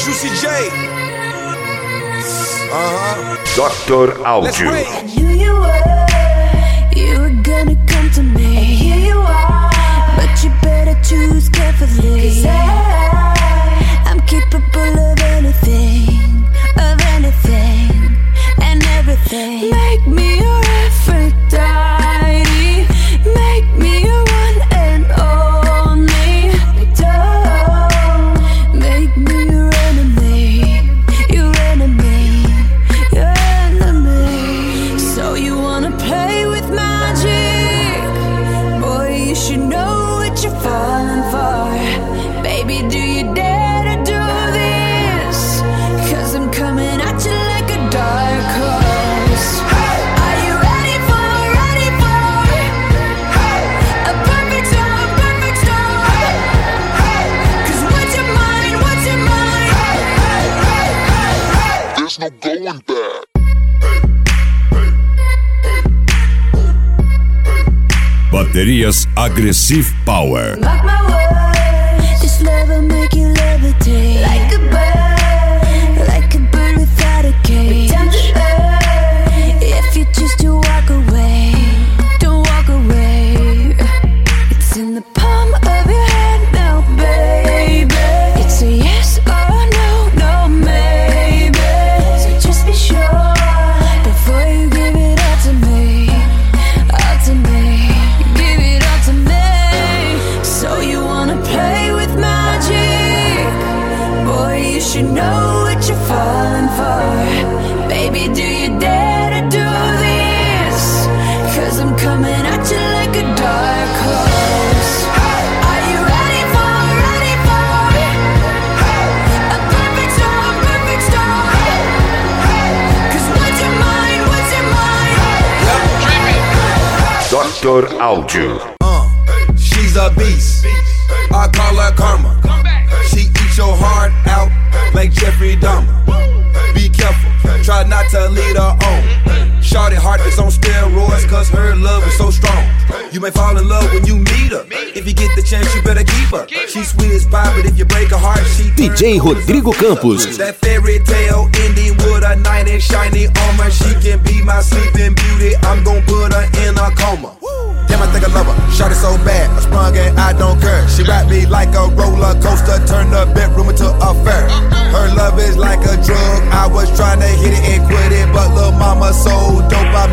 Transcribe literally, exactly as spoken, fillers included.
Juicy J. Uh-huh. doutor Áudio. I knew you were, you were gonna come to me. And here you are, but you better choose carefully. 'Cause I, I'm capable of anything, of anything, and everything. Make me your Aphrodite, make me your one and only. Don't make me your enemy, your enemy, your enemy. So you wanna play with magic? Boy, you should know what you're falling for. Baby, do you dare to do this? 'Cause I'm coming at you like a dark horse. Are you ready for, ready for a perfect storm, perfect storm? 'Cause what's your mind, what's your mind? There's no going back. Baterias Aggressive Power. Mark my words, this love will make you levitate like a bird, like a bird without a cage. Down to earth, if you choose to walk away, don't walk away. It's in the palm of your hand now, baby. It's a yes or no, no maybe. So just be sure before you give it all to me, all to me. Give it all to me. So you wanna play with magic? Boy, you should know what you're falling for. Baby, do you dare to do this? 'Cause I'm coming at you like a dark horse. Are you ready for, ready for a perfect storm, perfect storm? 'Cause what's your mind, what's your mind? doutor Áudio. Uh, she's a beast. I call her karma. She eats your heart out like Jeffrey Dahmer. Be careful, try not to lead her on. Shorty heart is on steroids, 'cause her love is so strong. You may fall in love when you meet her. If you get the chance, you better keep her. She's sweet as pie, but if you break her heart, she D J Rodrigo Campos. That fairy tale ending with a knight in shiny armor. She can be my sleeping beauty. I'm gon' put her in a coma. Damn, I think I love her. Shot it so bad, I sprung and I don't care. She wrapped me like a roller coaster, turned the bedroom into a fair. Her love is like a drug. I was trying to hit it and quit it, but lil' mama so dope, I